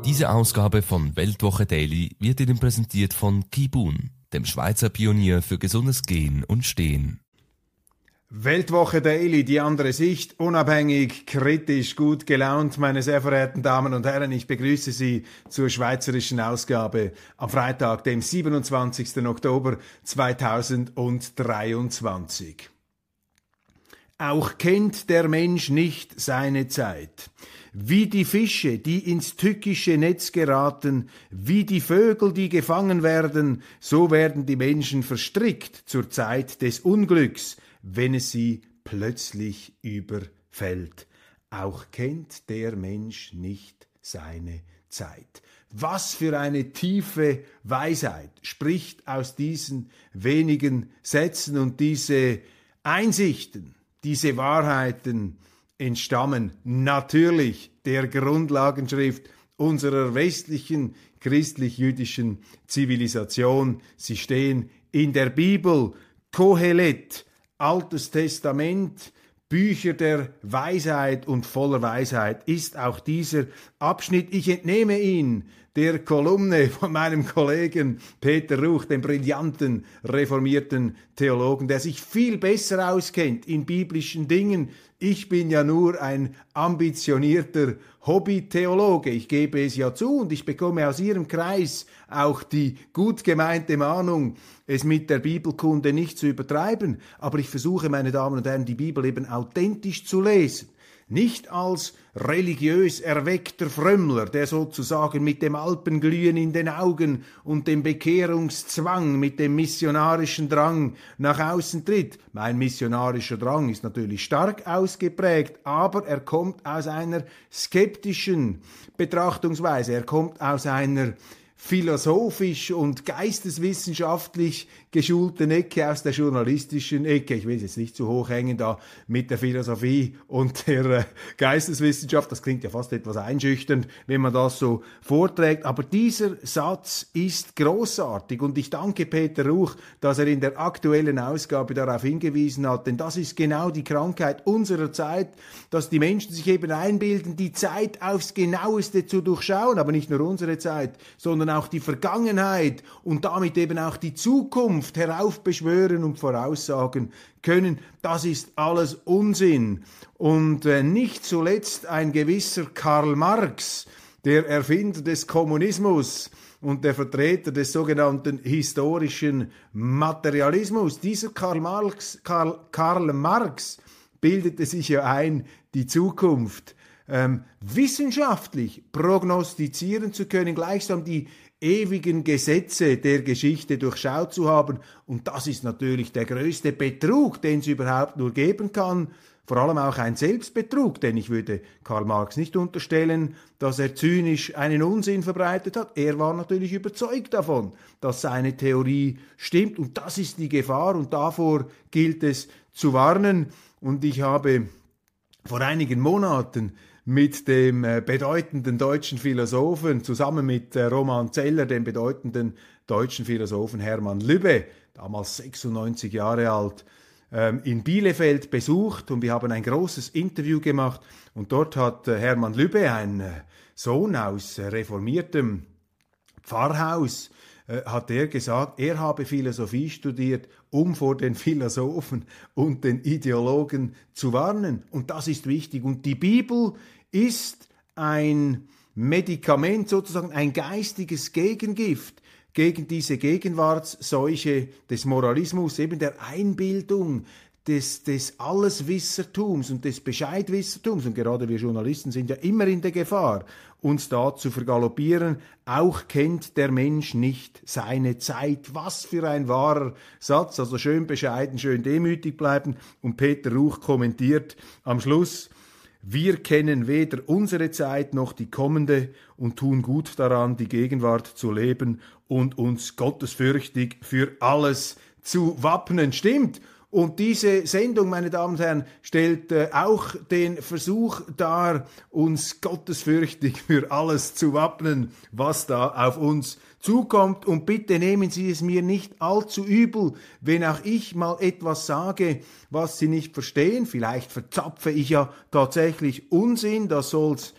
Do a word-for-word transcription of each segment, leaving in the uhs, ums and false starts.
Diese Ausgabe von Weltwoche Daily wird Ihnen präsentiert von Kibun, dem Schweizer Pionier für gesundes Gehen und Stehen. Weltwoche Daily, die andere Sicht, unabhängig, kritisch, gut gelaunt, meine sehr verehrten Damen und Herren. Ich begrüße Sie zur schweizerischen Ausgabe am Freitag, dem siebenundzwanzigsten Oktober zweitausenddreiundzwanzig. Auch kennt der Mensch nicht seine Zeit. Wie die Fische, die ins tückische Netz geraten, wie die Vögel, die gefangen werden, so werden die Menschen verstrickt zur Zeit des Unglücks, wenn es sie plötzlich überfällt. Auch kennt der Mensch nicht seine Zeit. Was für eine tiefe Weisheit spricht aus diesen wenigen Sätzen, und diese Einsichten, diese Wahrheiten entstammen natürlich der Grundlagenschrift unserer westlichen christlich-jüdischen Zivilisation. Sie stehen in der Bibel, Kohelet, Altes Testament, Bücher der Weisheit, und voller Weisheit ist auch dieser Abschnitt. Ich entnehme ihn der Kolumne von meinem Kollegen Peter Ruch, dem brillanten reformierten Theologen, der sich viel besser auskennt in biblischen Dingen. Ich bin ja nur ein ambitionierter Hobby-Theologe, ich gebe es ja zu, und ich bekomme aus Ihrem Kreis auch die gut gemeinte Mahnung, es mit der Bibelkunde nicht zu übertreiben. Aber ich versuche, meine Damen und Herren, die Bibel eben authentisch zu lesen. Nicht als religiös erweckter Frömmler, der sozusagen mit dem Alpenglühen in den Augen und dem Bekehrungszwang, mit dem missionarischen Drang nach außen tritt. Mein missionarischer Drang ist natürlich stark ausgeprägt, aber er kommt aus einer skeptischen Betrachtungsweise, er kommt aus einer philosophisch und geisteswissenschaftlich geschulten Ecke, aus der journalistischen Ecke. Ich will es jetzt nicht zu hoch hängen da mit der Philosophie und der äh, Geisteswissenschaft. Das klingt ja fast etwas einschüchternd, wenn man das so vorträgt. Aber dieser Satz ist großartig, und ich danke Peter Ruch, dass er in der aktuellen Ausgabe darauf hingewiesen hat. Denn das ist genau die Krankheit unserer Zeit, dass die Menschen sich eben einbilden, die Zeit aufs Genaueste zu durchschauen. Aber nicht nur unsere Zeit, sondern auch die Vergangenheit und damit eben auch die Zukunft heraufbeschwören und voraussagen können. Das ist alles Unsinn. Und äh, nicht zuletzt ein gewisser Karl Marx, der Erfinder des Kommunismus und der Vertreter des sogenannten historischen Materialismus. Dieser Karl Marx, Karl, Karl Marx bildete sich ja ein, die Zukunft ähm, wissenschaftlich prognostizieren zu können, gleichsam die ewigen Gesetze der Geschichte durchschaut zu haben. Und das ist natürlich der größte Betrug, den es überhaupt nur geben kann. Vor allem auch ein Selbstbetrug, denn ich würde Karl Marx nicht unterstellen, dass er zynisch einen Unsinn verbreitet hat. Er war natürlich überzeugt davon, dass seine Theorie stimmt, und das ist die Gefahr, und davor gilt es zu warnen. Und ich habe vor einigen Monaten mit dem äh, bedeutenden deutschen Philosophen, zusammen mit äh, Roman Zeller, dem bedeutenden deutschen Philosophen Hermann Lübbe, damals sechsundneunzig Jahre alt, ähm, in Bielefeld besucht, und wir haben ein großes Interview gemacht, und dort hat äh, Hermann Lübbe, ein äh, Sohn aus äh, reformiertem Pfarrhaus, äh, hat er gesagt, er habe Philosophie studiert, um vor den Philosophen und den Ideologen zu warnen. Und das ist wichtig. Und die Bibel ist ein Medikament, sozusagen ein geistiges Gegengift gegen diese Gegenwartsseuche des Moralismus, eben der Einbildung, des, des Alleswissertums und des Bescheidwissertums. Und gerade wir Journalisten sind ja immer in der Gefahr, uns da zu vergaloppieren. Auch kennt der Mensch nicht seine Zeit. Was für ein wahrer Satz. Also schön bescheiden, schön demütig bleiben. Und Peter Ruch kommentiert am Schluss: Wir kennen weder unsere Zeit noch die kommende und tun gut daran, die Gegenwart zu leben und uns gottesfürchtig für alles zu wappnen. Stimmt. Und diese Sendung, meine Damen und Herren, stellt äh, auch den Versuch dar, uns gottesfürchtig für alles zu wappnen, was da auf uns zukommt. Und bitte nehmen Sie es mir nicht allzu übel, wenn auch ich mal etwas sage, was Sie nicht verstehen. Vielleicht verzapfe ich ja tatsächlich Unsinn, das soll's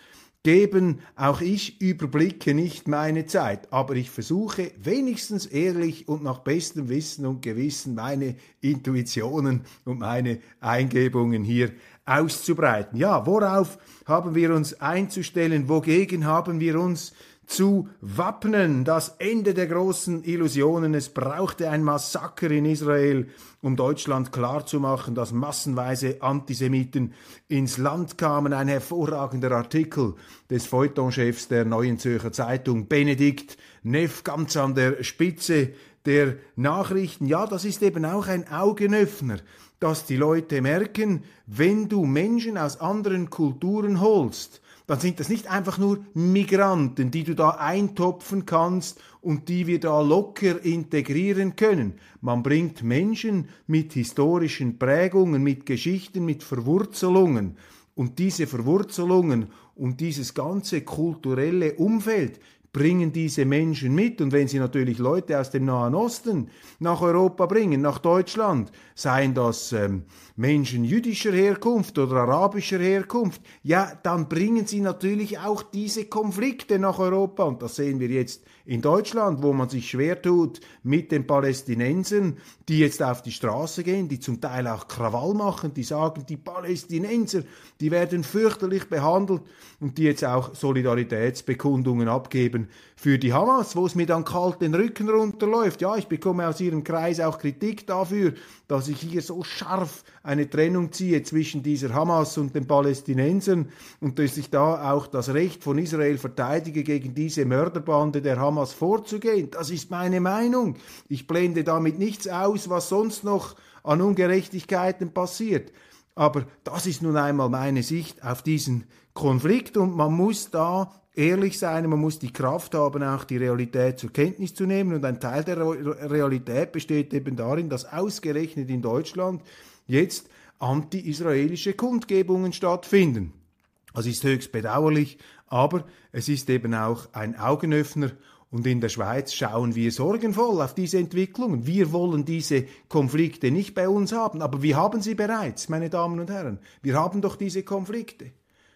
geben, auch ich überblicke nicht meine Zeit, aber ich versuche wenigstens ehrlich und nach bestem Wissen und Gewissen meine Intuitionen und meine Eingebungen hier auszubreiten. Ja, worauf haben wir uns einzustellen? Wogegen haben wir uns zu wappnen? Das Ende der großen Illusionen. Es brauchte ein Massaker in Israel, um Deutschland klarzumachen, dass massenweise Antisemiten ins Land kamen. Ein hervorragender Artikel des Feuilletonchefs der Neuen Zürcher Zeitung, Benedikt Neff, ganz an der Spitze der Nachrichten. Ja, das ist eben auch ein Augenöffner, dass die Leute merken, wenn du Menschen aus anderen Kulturen holst, dann sind das nicht einfach nur Migranten, die du da eintopfen kannst und die wir da locker integrieren können. Man bringt Menschen mit historischen Prägungen, mit Geschichten, mit Verwurzelungen. Und diese Verwurzelungen und dieses ganze kulturelle Umfeld bringen diese Menschen mit. Und wenn sie natürlich Leute aus dem Nahen Osten nach Europa bringen, nach Deutschland, seien das ähm, Menschen jüdischer Herkunft oder arabischer Herkunft, ja, dann bringen sie natürlich auch diese Konflikte nach Europa. Und das sehen wir jetzt in Deutschland, wo man sich schwer tut mit den Palästinensern, die jetzt auf die Straße gehen, die zum Teil auch Krawall machen, die sagen, die Palästinenser, die werden fürchterlich behandelt und die jetzt auch Solidaritätsbekundungen abgeben für die Hamas, wo es mir dann kalt den Rücken runterläuft. Ja, ich bekomme aus ihrem Kreis auch Kritik dafür, dass ich hier so scharf eine Trennung ziehe zwischen dieser Hamas und den Palästinensern und dass ich da auch das Recht von Israel verteidige, gegen diese Mörderbande der Hamas vorzugehen. Das ist meine Meinung. Ich blende damit nichts aus, was sonst noch an Ungerechtigkeiten passiert. Aber das ist nun einmal meine Sicht auf diesen Konflikt und man muss da ehrlich sein, man muss die Kraft haben, auch die Realität zur Kenntnis zu nehmen. Und ein Teil der Realität besteht eben darin, dass ausgerechnet in Deutschland jetzt anti-israelische Kundgebungen stattfinden. Das ist höchst bedauerlich, aber es ist eben auch ein Augenöffner. Und in der Schweiz schauen wir sorgenvoll auf diese Entwicklungen. Wir wollen diese Konflikte nicht bei uns haben, aber wir haben sie bereits, meine Damen und Herren. Wir haben doch diese Konflikte.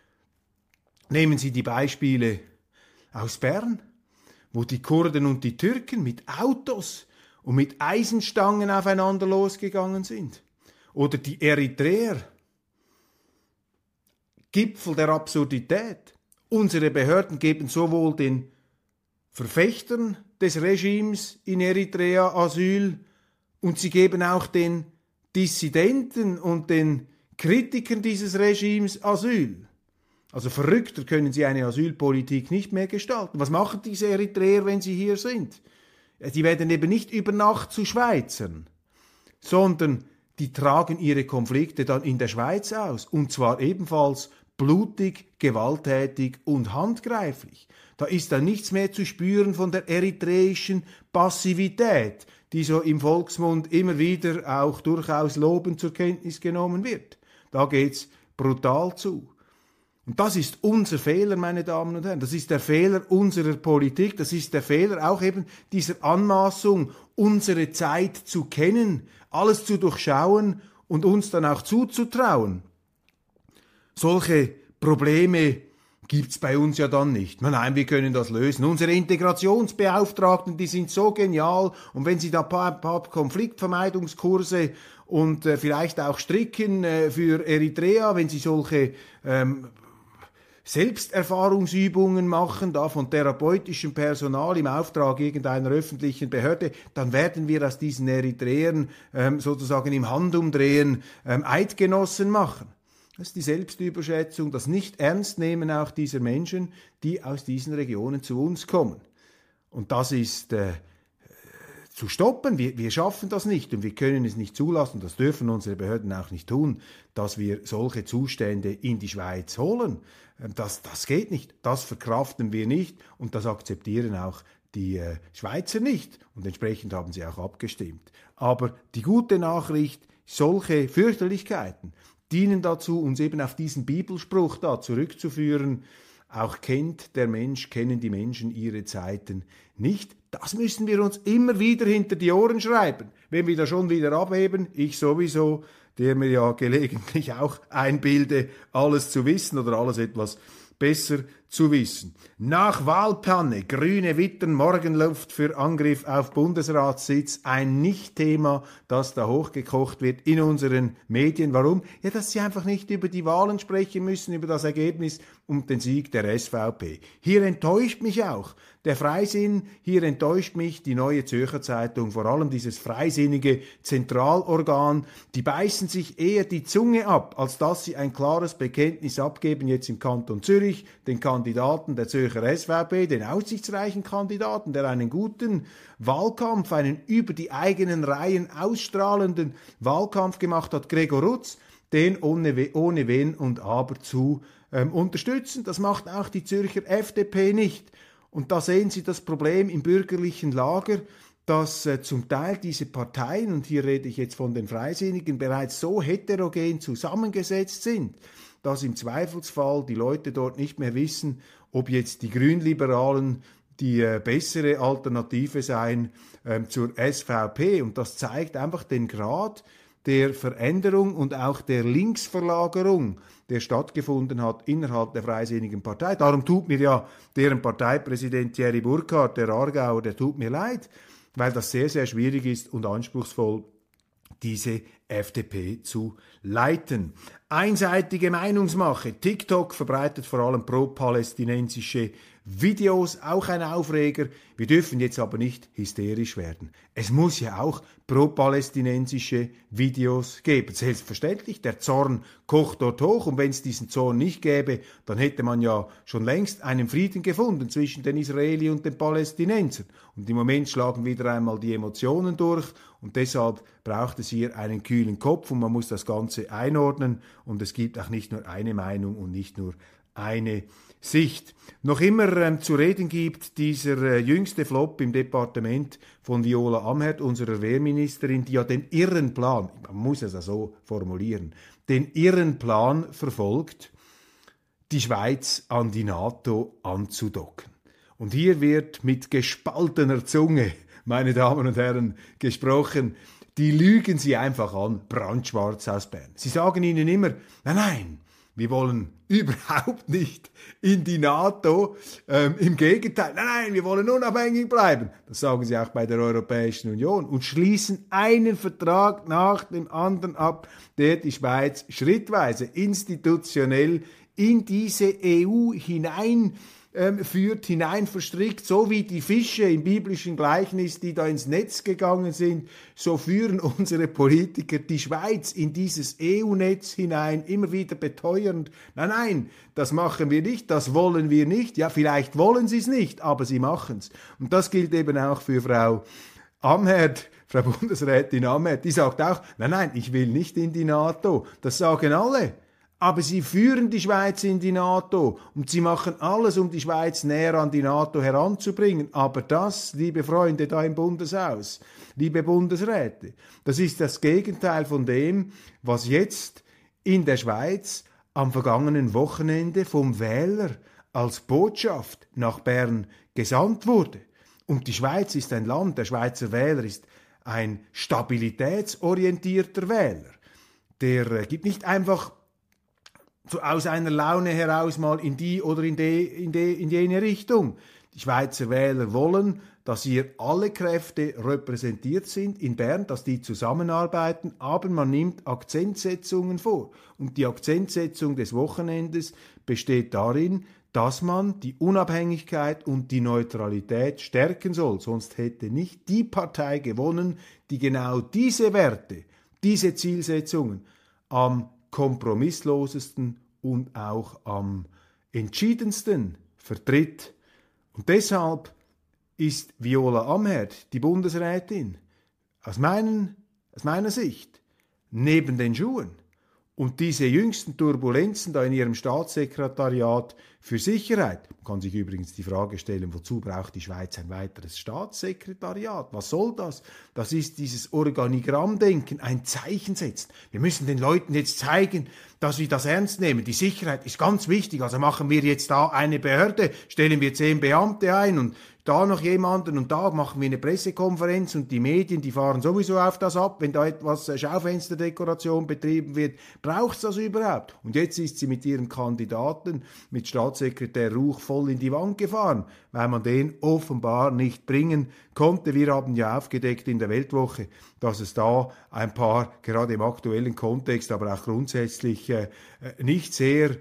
Nehmen Sie die Beispiele aus Bern, wo die Kurden und die Türken mit Autos und mit Eisenstangen aufeinander losgegangen sind. Oder die Eritreer. Gipfel der Absurdität. Unsere Behörden geben sowohl den Verfechtern des Regimes in Eritrea Asyl und sie geben auch den Dissidenten und den Kritikern dieses Regimes Asyl. Also verrückter können sie eine Asylpolitik nicht mehr gestalten. Was machen diese Eritreer, wenn sie hier sind? Die werden eben nicht über Nacht zu Schweizern, sondern die tragen ihre Konflikte dann in der Schweiz aus. Und zwar ebenfalls blutig, gewalttätig und handgreiflich. Da ist dann nichts mehr zu spüren von der eritreischen Passivität, die so im Volksmund immer wieder auch durchaus lobend zur Kenntnis genommen wird. Da geht's brutal zu. Und das ist unser Fehler, meine Damen und Herren. Das ist der Fehler unserer Politik. Das ist der Fehler auch eben dieser Anmaßung, unsere Zeit zu kennen, alles zu durchschauen und uns dann auch zuzutrauen. Solche Probleme gibt's bei uns ja dann nicht. Nein, wir können das lösen. Unsere Integrationsbeauftragten, die sind so genial. Und wenn sie da ein paar, paar Konfliktvermeidungskurse und äh, vielleicht auch stricken äh, für Eritrea, wenn sie solche ähm, Selbsterfahrungsübungen machen, da von therapeutischem Personal im Auftrag irgendeiner öffentlichen Behörde, dann werden wir aus diesen Eritreern ähm, sozusagen im Handumdrehen ähm, Eidgenossen machen. Das ist die Selbstüberschätzung, das Nicht-Ernstnehmen auch dieser Menschen, die aus diesen Regionen zu uns kommen. Und das ist äh, zu stoppen. Wir, wir schaffen das nicht und wir können es nicht zulassen, das dürfen unsere Behörden auch nicht tun, dass wir solche Zustände in die Schweiz holen. Das, das geht nicht, das verkraften wir nicht und das akzeptieren auch die äh, Schweizer nicht. Und entsprechend haben sie auch abgestimmt. Aber die gute Nachricht, solche Fürchterlichkeiten dienen dazu, uns eben auf diesen Bibelspruch da zurückzuführen, auch kennt der Mensch, kennen die Menschen ihre Zeiten nicht. Das müssen wir uns immer wieder hinter die Ohren schreiben. Wenn wir da schon wieder abheben, ich sowieso, der mir ja gelegentlich auch einbilde, alles zu wissen oder alles etwas besser zu wissen. Nach Wahlpanne, Grüne wittern Morgenluft für Angriff auf Bundesratssitz. Ein Nicht-Thema, das da hochgekocht wird in unseren Medien. Warum? Ja, dass sie einfach nicht über die Wahlen sprechen müssen, über das Ergebnis und den Sieg der S V P. Hier enttäuscht mich auch der Freisinn, hier enttäuscht mich die Neue Zürcher Zeitung, vor allem dieses freisinnige Zentralorgan. Die beißen sich eher die Zunge ab, als dass sie ein klares Bekenntnis abgeben, jetzt im Kanton Zürich, den Kandidaten der Zürcher S V P, den aussichtsreichen Kandidaten, der einen guten Wahlkampf, einen über die eigenen Reihen ausstrahlenden Wahlkampf gemacht hat, Gregor Rutz, den ohne, ohne Wenn und Aber zu ähm, unterstützen. Das macht auch die Zürcher F D P nicht. Und da sehen Sie das Problem im bürgerlichen Lager, dass äh, zum Teil diese Parteien, und hier rede ich jetzt von den Freisinnigen, bereits so heterogen zusammengesetzt sind, dass im Zweifelsfall die Leute dort nicht mehr wissen, ob jetzt die Grünliberalen die äh, bessere Alternative seien äh, zur S V P. Und das zeigt einfach den Grad der Veränderung und auch der Linksverlagerung, der stattgefunden hat innerhalb der Freisinnigen Partei. Darum tut mir ja deren Parteipräsident Thierry Burkhardt, der Aargauer, der tut mir leid, weil das sehr, sehr schwierig ist und anspruchsvoll, diese F D P zu leiten. Einseitige Meinungsmache. TikTok verbreitet vor allem pro-palästinensische Videos, auch ein Aufreger. Wir dürfen jetzt aber nicht hysterisch werden. Es muss ja auch pro-palästinensische Videos geben. Selbstverständlich, der Zorn kocht dort hoch und wenn es diesen Zorn nicht gäbe, dann hätte man ja schon längst einen Frieden gefunden zwischen den Israelis und den Palästinensern. Und im Moment schlagen wieder einmal die Emotionen durch und deshalb braucht es hier einen kühlen Kopf und man muss das Ganze einordnen und es gibt auch nicht nur eine Meinung und nicht nur eine Sicht. Noch immer ähm, zu reden gibt dieser äh, jüngste Flop im Departement von Viola Amherd, unserer Wehrministerin, die ja den irren Plan, man muss es ja so formulieren, den irren Plan verfolgt, die Schweiz an die NATO anzudocken. Und hier wird mit gespaltener Zunge, meine Damen und Herren, gesprochen, die lügen sie einfach an, brandschwarz aus Bern. Sie sagen ihnen immer, nein, nein, wir wollen überhaupt nicht in die NATO. Ähm, Im Gegenteil, nein, nein, wir wollen unabhängig bleiben. Das sagen sie auch bei der Europäischen Union und schließen einen Vertrag nach dem anderen ab, der die Schweiz schrittweise institutionell in diese E U hinein ähm, führt, hinein verstrickt, so wie die Fische im biblischen Gleichnis, die da ins Netz gegangen sind, so führen unsere Politiker die Schweiz in dieses E U-Netz hinein, immer wieder beteuernd, nein, nein, das machen wir nicht, das wollen wir nicht, ja, vielleicht wollen sie es nicht, aber sie machen es. Und das gilt eben auch für Frau Amherd, Frau Bundesrätin Amherd, die sagt auch, nein, nein, ich will nicht in die NATO, das sagen alle. Aber sie führen die Schweiz in die NATO und sie machen alles, um die Schweiz näher an die NATO heranzubringen. Aber das, liebe Freunde da im Bundeshaus, liebe Bundesräte, das ist das Gegenteil von dem, was jetzt in der Schweiz am vergangenen Wochenende vom Wähler als Botschaft nach Bern gesandt wurde. Und die Schweiz ist ein Land, der Schweizer Wähler ist ein stabilitätsorientierter Wähler. Der äh, gibt nicht einfach so aus einer Laune heraus mal in die oder in, die, in, die, in jene Richtung. Die Schweizer Wähler wollen, dass hier alle Kräfte repräsentiert sind in Bern, dass die zusammenarbeiten, aber man nimmt Akzentsetzungen vor. Und die Akzentsetzung des Wochenendes besteht darin, dass man die Unabhängigkeit und die Neutralität stärken soll. Sonst hätte nicht die Partei gewonnen, die genau diese Werte, diese Zielsetzungen am kompromisslosesten und auch am entschiedensten vertritt. Und deshalb ist Viola Amherd, die Bundesrätin, aus, meinen, aus meiner Sicht neben den Schuhen. Und diese jüngsten Turbulenzen da in ihrem Staatssekretariat für Sicherheit, man kann sich übrigens die Frage stellen, wozu braucht die Schweiz ein weiteres Staatssekretariat? Was soll das? Das ist dieses Organigrammdenken, ein Zeichen setzen. Wir müssen den Leuten jetzt zeigen, dass wir das ernst nehmen. Die Sicherheit ist ganz wichtig, also machen wir jetzt da eine Behörde, stellen wir zehn Beamte ein und da noch jemanden und da machen wir eine Pressekonferenz und die Medien, die fahren sowieso auf das ab, wenn da etwas Schaufensterdekoration betrieben wird. Braucht es das überhaupt? Und jetzt ist sie mit ihrem Kandidaten, mit Staatssekretär Ruch, voll in die Wand gefahren, weil man den offenbar nicht bringen konnte. Wir haben ja aufgedeckt in der Weltwoche, dass es da ein paar, gerade im aktuellen Kontext, aber auch grundsätzlich äh, nicht sehr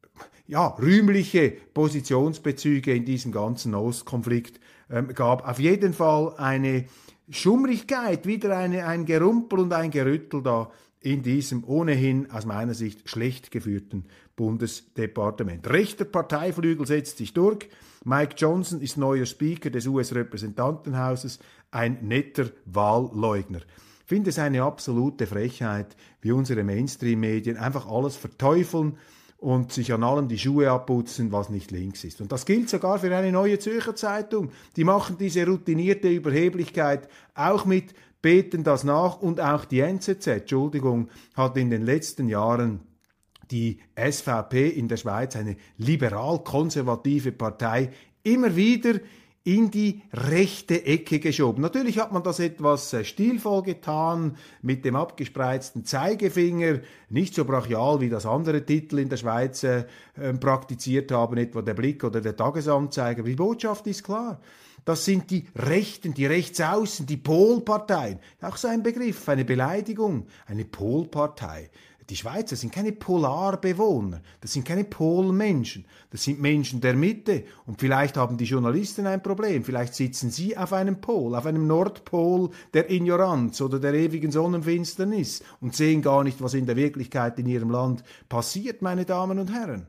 ja, rühmliche Positionsbezüge in diesem ganzen Ostkonflikt ähm, gab. Auf jeden Fall eine Schummrigkeit, wieder eine, ein Gerumpel und ein Gerüttel da in diesem ohnehin aus meiner Sicht schlecht geführten Bundesdepartement. Rechter Parteiflügel setzt sich durch. Mike Johnson ist neuer Speaker des U S-Repräsentantenhauses, ein netter Wahlleugner. Ich finde es eine absolute Frechheit, wie unsere Mainstream-Medien einfach alles verteufeln und sich an allem die Schuhe abputzen, was nicht links ist. Und das gilt sogar für eine Neue Zürcher Zeitung. Die machen diese routinierte Überheblichkeit auch mit, beten das nach, und auch die N Z Z, Entschuldigung, hat in den letzten Jahren die S V P in der Schweiz, eine liberal-konservative Partei, immer wieder in die rechte Ecke geschoben. Natürlich hat man das etwas stilvoll getan, mit dem abgespreizten Zeigefinger, nicht so brachial wie das andere Titel in der Schweiz äh, praktiziert haben, etwa der Blick oder der Tagesanzeiger. Die Botschaft ist klar. Das sind die Rechten, die Rechtsaußen, die Polparteien. Auch so ein Begriff, eine Beleidigung, eine Polpartei. Die Schweizer sind keine Polarbewohner, das sind keine Polmenschen, das sind Menschen der Mitte. Und vielleicht haben die Journalisten ein Problem, vielleicht sitzen sie auf einem Pol, auf einem Nordpol der Ignoranz oder der ewigen Sonnenfinsternis und sehen gar nicht, was in der Wirklichkeit in ihrem Land passiert, meine Damen und Herren.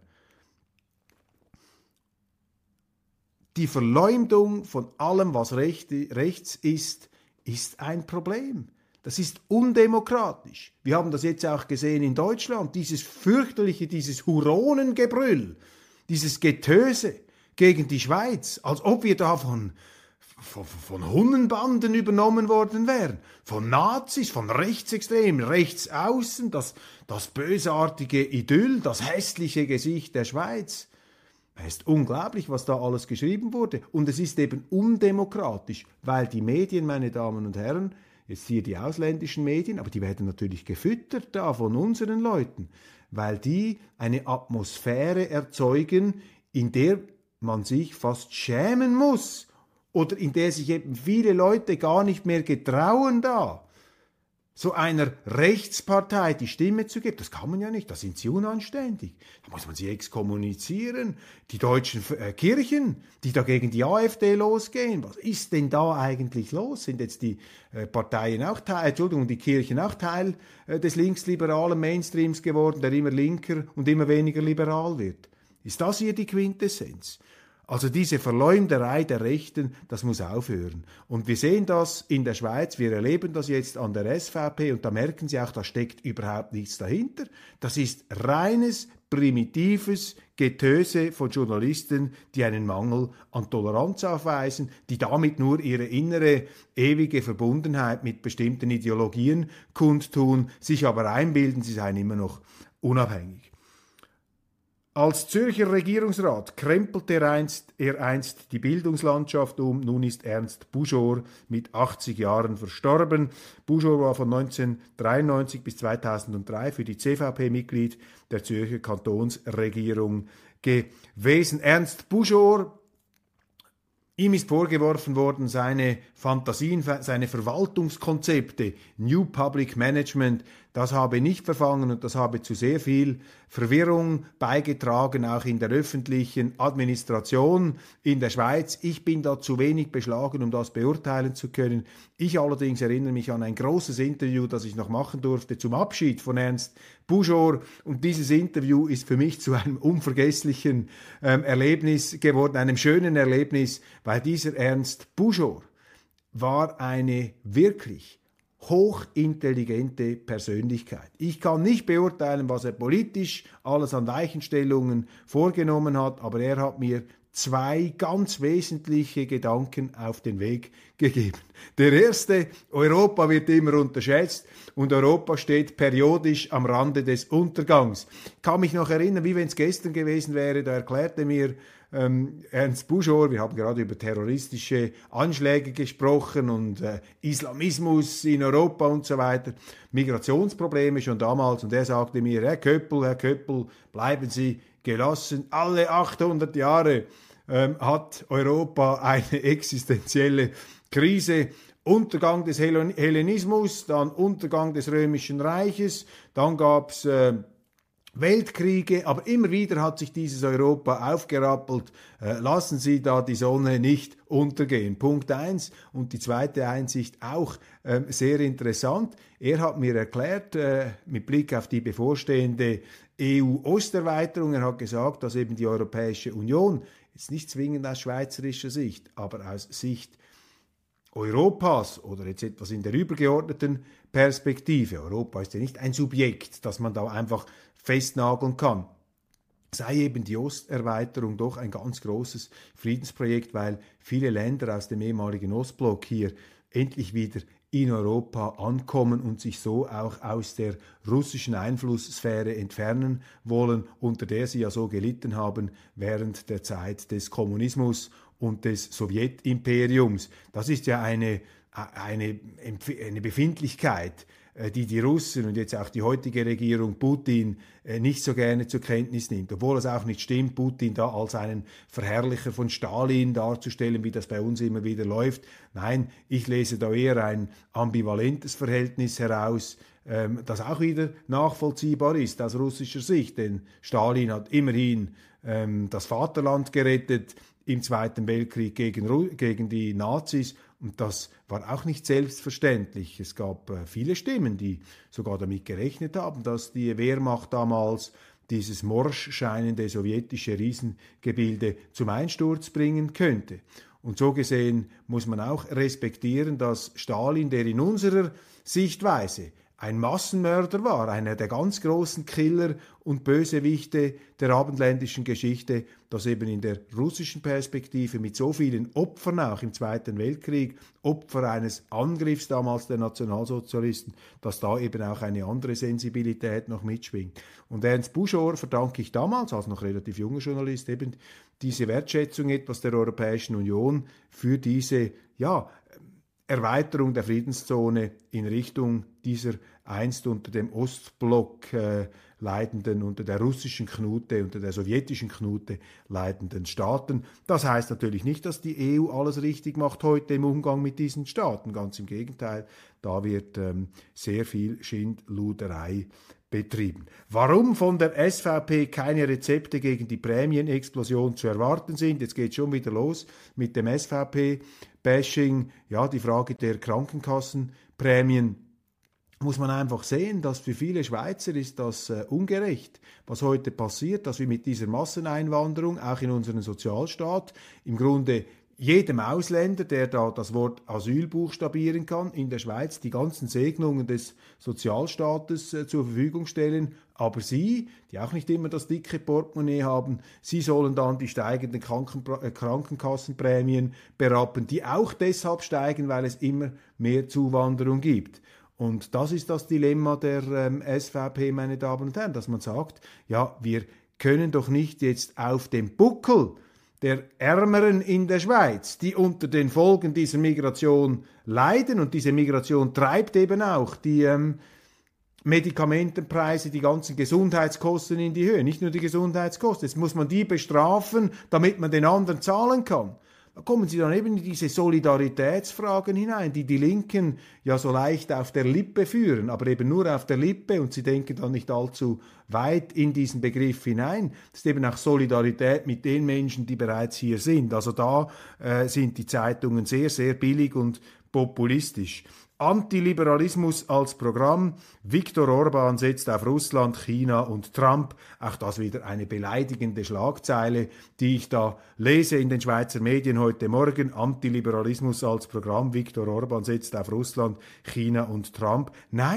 Die Verleumdung von allem, was rechts ist, ist ein Problem. Das ist undemokratisch. Wir haben das jetzt auch gesehen in Deutschland, dieses fürchterliche, dieses Huronengebrüll, dieses Getöse gegen die Schweiz, als ob wir da von, von, von Hunnenbanden übernommen worden wären, von Nazis, von Rechtsextremen, Rechtsaußen, das, das bösartige Idyll, das hässliche Gesicht der Schweiz. Es ist unglaublich, was da alles geschrieben wurde. Und es ist eben undemokratisch, weil die Medien, meine Damen und Herren, jetzt hier die ausländischen Medien, aber die werden natürlich gefüttert da von unseren Leuten, weil die eine Atmosphäre erzeugen, in der man sich fast schämen muss oder in der sich eben viele Leute gar nicht mehr getrauen, da so einer Rechtspartei die Stimme zu geben. Das kann man ja nicht, da sind sie unanständig. Da muss man sie exkommunizieren. Die deutschen äh, Kirchen, die da gegen die AfD losgehen, was ist denn da eigentlich los? Sind jetzt die äh, Parteien auch Teil, Entschuldigung, die Kirchen auch Teil äh, des linksliberalen Mainstreams geworden, der immer linker und immer weniger liberal wird? Ist das hier die Quintessenz? Also diese Verleumderei der Rechten, das muss aufhören. Und wir sehen das in der Schweiz, wir erleben das jetzt an der S V P und da merken Sie auch, da steckt überhaupt nichts dahinter. Das ist reines, primitives Getöse von Journalisten, die einen Mangel an Toleranz aufweisen, die damit nur ihre innere, ewige Verbundenheit mit bestimmten Ideologien kundtun, sich aber einbilden, sie seien immer noch unabhängig. Als Zürcher Regierungsrat krempelte er einst, er einst die Bildungslandschaft um. Nun ist Ernst Buschor mit achtzig Jahren verstorben. Buschor war von neunzehnhundertdreiundneunzig bis zweitausenddrei für die C V P Mitglied der Zürcher Kantonsregierung gewesen. Ernst Buschor, ihm ist vorgeworfen worden, seine Fantasien, seine Verwaltungskonzepte, New Public Management, das habe nicht verfangen und das habe zu sehr viel Verwirrung beigetragen, auch in der öffentlichen Administration in der Schweiz. Ich bin da zu wenig beschlagen, um das beurteilen zu können. Ich allerdings erinnere mich an ein großes Interview, das ich noch machen durfte zum Abschied von Ernst Buschor. Und dieses Interview ist für mich zu einem unvergesslichen ähm, Erlebnis geworden, einem schönen Erlebnis, weil dieser Ernst Buschor war eine wirklich hochintelligente Persönlichkeit. Ich kann nicht beurteilen, was er politisch alles an Weichenstellungen vorgenommen hat, aber er hat mir zwei ganz wesentliche Gedanken auf den Weg gegeben. Der erste, Europa wird immer unterschätzt und Europa steht periodisch am Rande des Untergangs. Ich kann mich noch erinnern, wie wenn es gestern gewesen wäre, da erklärte mir ähm, Ernst Buschor, wir haben gerade über terroristische Anschläge gesprochen und äh, Islamismus in Europa und so weiter, Migrationsprobleme schon damals, und er sagte mir, Herr Köppel, Herr Köppel, bleiben Sie gelassen, alle achthundert Jahre ähm, hat Europa eine existenzielle Krise. Untergang des Hellenismus, dann Untergang des Römischen Reiches, dann gab es äh, Weltkriege, aber immer wieder hat sich dieses Europa aufgerappelt. Äh, lassen Sie da die Sonne nicht untergehen. Punkt eins. Und die zweite Einsicht auch äh, sehr interessant. Er hat mir erklärt, äh, mit Blick auf die bevorstehende E U-Osterweiterung, er hat gesagt, dass eben die Europäische Union, jetzt nicht zwingend aus schweizerischer Sicht, aber aus Sicht Europas oder jetzt etwas in der übergeordneten Perspektive. Europa ist ja nicht ein Subjekt, das man da einfach festnageln kann. Sei eben die Osterweiterung doch ein ganz großes Friedensprojekt, weil viele Länder aus dem ehemaligen Ostblock hier endlich wieder in Europa ankommen und sich so auch aus der russischen Einflusssphäre entfernen wollen, unter der sie ja so gelitten haben während der Zeit des Kommunismus und des Sowjetimperiums. Das ist ja eine, eine, eine Befindlichkeit, die die Russen und jetzt auch die heutige Regierung Putin nicht so gerne zur Kenntnis nimmt, obwohl es auch nicht stimmt, Putin da als einen Verherrlicher von Stalin darzustellen, wie das bei uns immer wieder läuft. Nein, ich lese da eher ein ambivalentes Verhältnis heraus, das auch wieder nachvollziehbar ist aus russischer Sicht, denn Stalin hat immerhin das Vaterland gerettet im Zweiten Weltkrieg gegen, gegen die Nazis. Und das war auch nicht selbstverständlich. Es gab äh, viele Stimmen, die sogar damit gerechnet haben, dass die Wehrmacht damals dieses morsch scheinende sowjetische Riesengebilde zum Einsturz bringen könnte. Und so gesehen muss man auch respektieren, dass Stalin, der in unserer Sichtweise ein Massenmörder war, einer der ganz großen Killer und Bösewichte der abendländischen Geschichte, dass eben in der russischen Perspektive mit so vielen Opfern auch im Zweiten Weltkrieg, Opfer eines Angriffs damals der Nationalsozialisten, dass da eben auch eine andere Sensibilität noch mitschwingt. Und Ernst Buschor verdanke ich damals, als noch relativ junger Journalist, eben diese Wertschätzung etwas der Europäischen Union für diese, ja, Erweiterung der Friedenszone in Richtung dieser einst unter dem Ostblock äh, leidenden, unter der russischen Knute, unter der sowjetischen Knute leidenden Staaten. Das heißt natürlich nicht, dass die E U alles richtig macht heute im Umgang mit diesen Staaten. Ganz im Gegenteil, da wird ähm, sehr viel Schindluderei betrieben. Warum von der S V P keine Rezepte gegen die Prämienexplosion zu erwarten sind? Jetzt geht es schon wieder los mit dem S V P-Bashing. Ja, die Frage der Krankenkassenprämien muss man einfach sehen, dass für viele Schweizer ist das äh, ungerecht, was heute passiert, dass wir mit dieser Masseneinwanderung auch in unseren Sozialstaat im Grunde jedem Ausländer, der da das Wort Asyl buchstabieren kann, in der Schweiz die ganzen Segnungen des Sozialstaates äh, zur Verfügung stellen. Aber Sie, die auch nicht immer das dicke Portemonnaie haben, Sie sollen dann die steigenden Kranken äh, Krankenkassenprämien berappen, die auch deshalb steigen, weil es immer mehr Zuwanderung gibt. Und das ist das Dilemma der ähm, S V P, meine Damen und Herren, dass man sagt, ja, wir können doch nicht jetzt auf dem Buckel der Ärmeren in der Schweiz, die unter den Folgen dieser Migration leiden, und diese Migration treibt eben auch die ähm, Medikamentenpreise, die ganzen Gesundheitskosten in die Höhe, nicht nur die Gesundheitskosten. Jetzt muss man die bestrafen, damit man den anderen zahlen kann. Da kommen Sie dann eben in diese Solidaritätsfragen hinein, die die Linken ja so leicht auf der Lippe führen, aber eben nur auf der Lippe, und sie denken dann nicht allzu weit in diesen Begriff hinein. Das ist eben auch Solidarität mit den Menschen, die bereits hier sind. Also da äh, sind die Zeitungen sehr, sehr billig und populistisch. Antiliberalismus als Programm. Viktor Orban setzt auf Russland, China und Trump. Auch das wieder eine beleidigende Schlagzeile, die ich da lese in den Schweizer Medien heute Morgen. Antiliberalismus als Programm. Viktor Orban setzt auf Russland, China und Trump. Nein,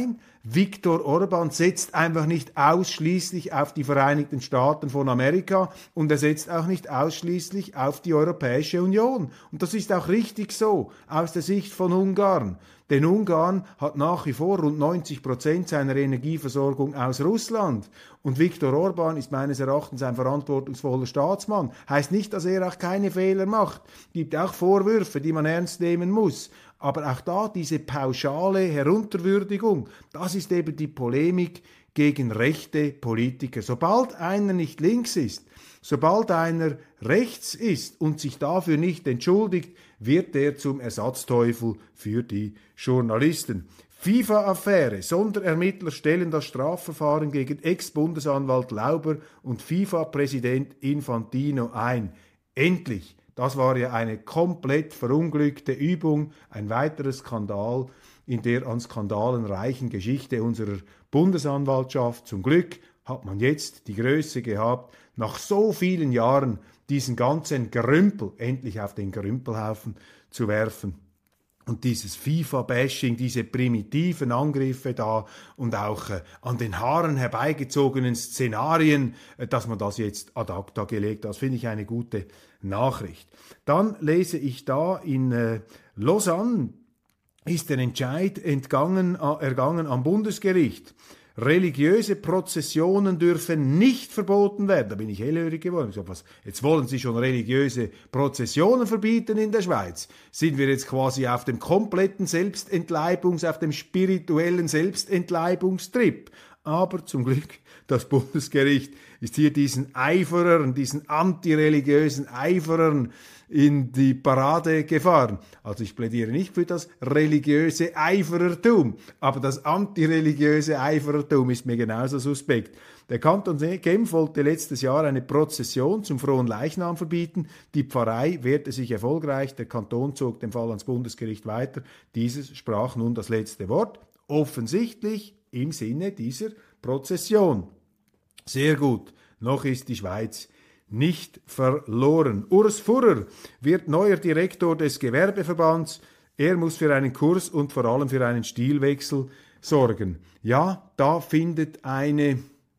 Viktor Orban setzt einfach nicht ausschließlich auf die Vereinigten Staaten von Amerika und er setzt auch nicht ausschließlich auf die Europäische Union. Und das ist auch richtig so aus der Sicht von Ungarn. Denn Ungarn hat nach wie vor rund neunzig Prozent seiner Energieversorgung aus Russland. Und Viktor Orban ist meines Erachtens ein verantwortungsvoller Staatsmann. Heißt nicht, dass er auch keine Fehler macht. Gibt auch Vorwürfe, die man ernst nehmen muss. Aber auch da diese pauschale Herunterwürdigung, das ist eben die Polemik gegen rechte Politiker. Sobald einer nicht links ist, sobald einer rechts ist und sich dafür nicht entschuldigt, wird er zum Ersatzteufel für die Journalisten. FIFA-Affäre. Sonderermittler stellen das Strafverfahren gegen Ex-Bundesanwalt Lauber und FIFA-Präsident Infantino ein. Endlich! Das war ja eine komplett verunglückte Übung, ein weiterer Skandal in der an Skandalen reichen Geschichte unserer Bundesanwaltschaft. Zum Glück hat man jetzt die Größe gehabt, nach so vielen Jahren diesen ganzen Gerümpel endlich auf den Gerümpelhaufen zu werfen. Und dieses FIFA-Bashing, diese primitiven Angriffe da und auch äh, an den Haaren herbeigezogenen Szenarien, äh, dass man das jetzt ad acta gelegt hat, das finde ich eine gute Nachricht. Dann lese ich da in äh, Lausanne ist der Entscheid entgangen, äh, ergangen am Bundesgericht. Religiöse Prozessionen dürfen nicht verboten werden. Da bin ich hellhörig geworden. Ich sage, was, jetzt wollen Sie schon religiöse Prozessionen verbieten in der Schweiz? Sind wir jetzt quasi auf dem kompletten Selbstentleibungs-, auf dem spirituellen Selbstentleibungstrip? Aber zum Glück, das Bundesgericht ist hier diesen Eiferern, diesen antireligiösen Eiferern in die Parade gefahren. Also ich plädiere nicht für das religiöse Eiferertum, aber das antireligiöse Eiferertum ist mir genauso suspekt. Der Kanton Genf wollte letztes Jahr eine Prozession zum frohen Leichnam verbieten. Die Pfarrei wehrte sich erfolgreich. Der Kanton zog den Fall ans Bundesgericht weiter. Dieses sprach nun das letzte Wort. Offensichtlich im Sinne dieser Prozession. Sehr gut. Noch ist die Schweiz nicht verloren. Urs Furrer wird neuer Direktor des Gewerbeverbands. Er muss für einen Kurs und vor allem für einen Stilwechsel sorgen. Ja, da findet eine,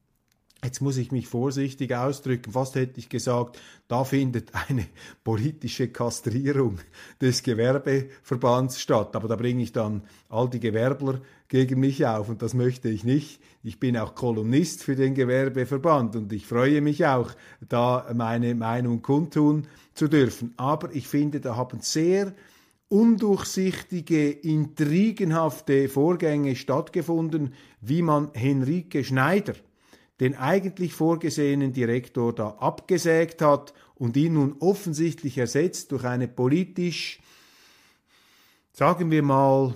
jetzt muss ich mich vorsichtig ausdrücken, fast hätte ich gesagt, da findet eine politische Kastrierung des Gewerbeverbands statt. Aber da bringe ich dann all die Gewerbler gegen mich auf und das möchte ich nicht. Ich bin auch Kolumnist für den Gewerbeverband und ich freue mich auch, da meine Meinung kundtun zu dürfen. Aber ich finde, da haben sehr undurchsichtige, intrigenhafte Vorgänge stattgefunden, wie man Henrike Schneider, den eigentlich vorgesehenen Direktor, da abgesägt hat und ihn nun offensichtlich ersetzt durch eine politisch, sagen wir mal,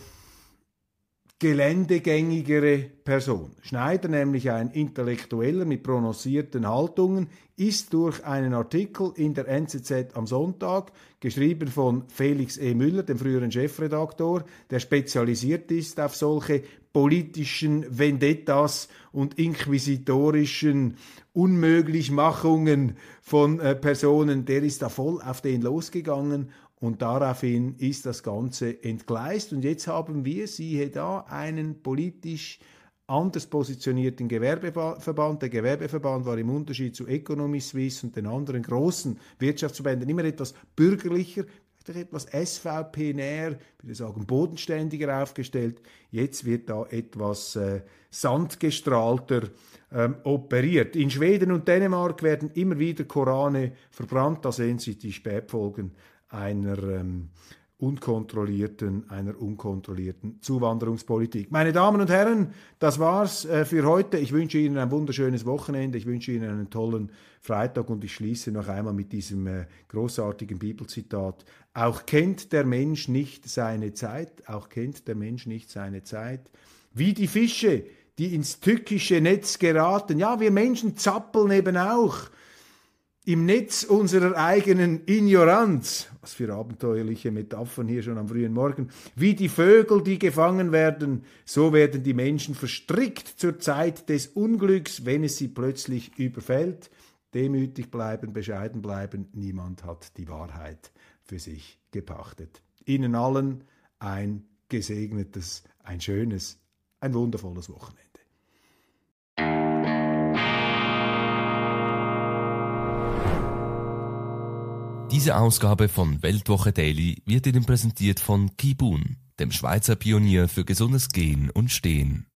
geländegängigere Person. Schneider, nämlich ein Intellektueller mit prononcierten Haltungen, ist durch einen Artikel in der N Z Z am Sonntag, geschrieben von Felix E. Müller, dem früheren Chefredaktor, der spezialisiert ist auf solche politischen Vendettas und inquisitorischen Unmöglichmachungen von äh, Personen, der ist da voll auf den losgegangen. Und daraufhin ist das Ganze entgleist. Und jetzt haben wir, siehe da, einen politisch anders positionierten Gewerbeverband. Der Gewerbeverband war im Unterschied zu Economy Suisse und den anderen großen Wirtschaftsverbänden immer etwas bürgerlicher, etwas S V P-näher, ich würde sagen bodenständiger aufgestellt. Jetzt wird da etwas äh, sandgestrahlter ähm, operiert. In Schweden und Dänemark werden immer wieder Korane verbrannt. Da sehen Sie die Spätfolgen einer ähm, unkontrollierten, einer unkontrollierten Zuwanderungspolitik. Meine Damen und Herren, das war's äh, für heute. Ich wünsche Ihnen ein wunderschönes Wochenende. Ich wünsche Ihnen einen tollen Freitag und ich schließe noch einmal mit diesem äh, großartigen Bibelzitat. Auch kennt der Mensch nicht seine Zeit, auch kennt der Mensch nicht seine Zeit. Wie die Fische, die ins tückische Netz geraten. Ja, wir Menschen zappeln eben auch im Netz unserer eigenen Ignoranz, was für abenteuerliche Metaphern hier schon am frühen Morgen, wie die Vögel, die gefangen werden, so werden die Menschen verstrickt zur Zeit des Unglücks, wenn es sie plötzlich überfällt. Demütig bleiben, bescheiden bleiben, niemand hat die Wahrheit für sich gepachtet. Ihnen allen ein gesegnetes, ein schönes ein wundervolles Wochenende. Diese Ausgabe von Weltwoche Daily wird Ihnen präsentiert von Kibun, dem Schweizer Pionier für gesundes Gehen und Stehen.